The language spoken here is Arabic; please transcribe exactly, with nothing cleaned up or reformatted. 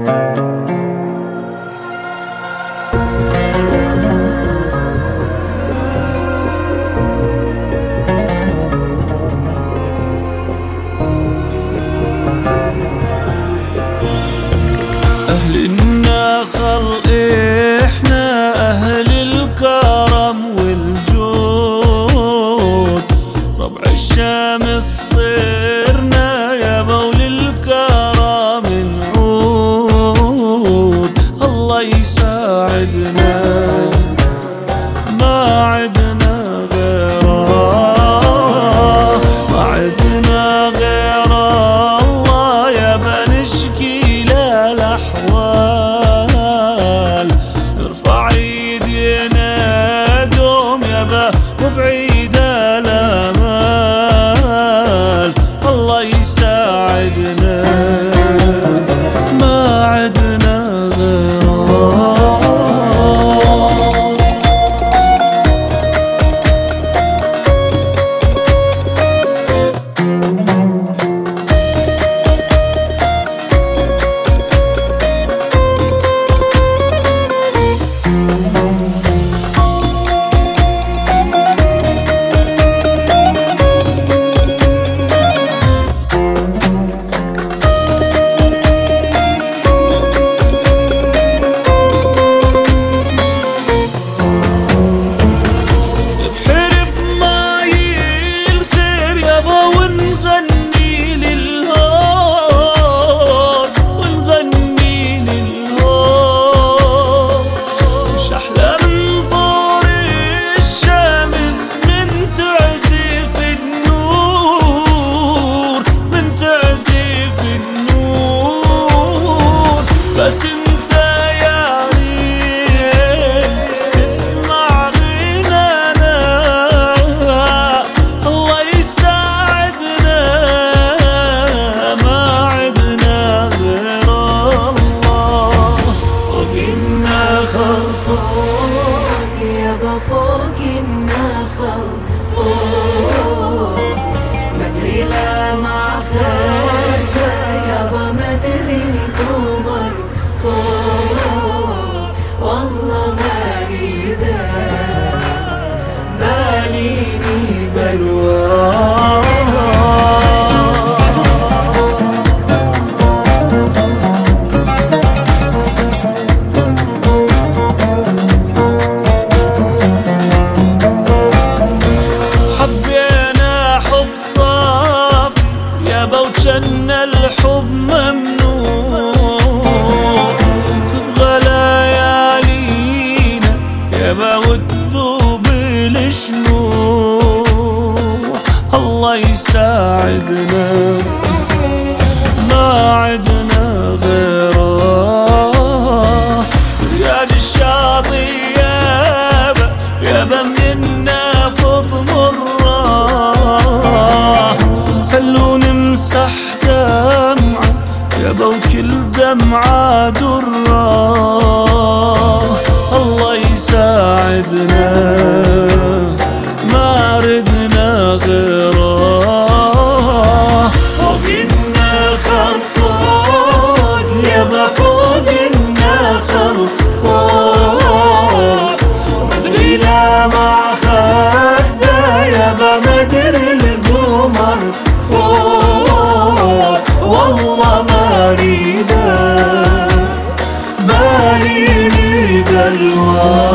أهل النخل إحنا أهل الكرم والجود، ربع الشمس صرنا يابا وللكرم نعود. الله يساعدنا ما عدنا غيره، ما عدنا غيره الله يابا نشكي الأحوال. نرفع ايدينا دوم يابا وبعيد الامال. الله يساعدنا ما عدنا غيره. بس انت يا ريت تسمع غنانا، الله يساعدنا ما عدنا غير الله. فوق النخل فوق يابا فوق النخل فوق، مدري لا ما خدت يابا مدري القمر فوق. والله ما ريده باليني بلوى. حبينا حب صافي يابا وجنا الحب ممنوع، تبغى ليالينا يابا وتذوب الشموع. الله يساعدنا ما عدنا غيره. رياض الشاطئ يابا يابا منا فض مره، خلو نمسح دمعة يابا وكل دمعة درة. الله يساعدنا ما ردنا غيره. فوق النخل فوق يابا فوق النخل فوق، مدري لا ما خده يابا مدري القمر فوق. والله ما ريده باليني بلوى.